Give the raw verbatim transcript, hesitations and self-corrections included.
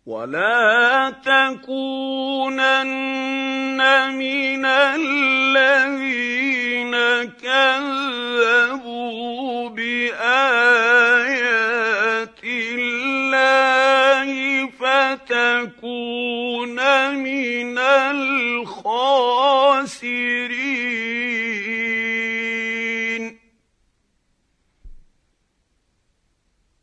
ولا تكونن من الذين كذبوا بآيات الله فتكون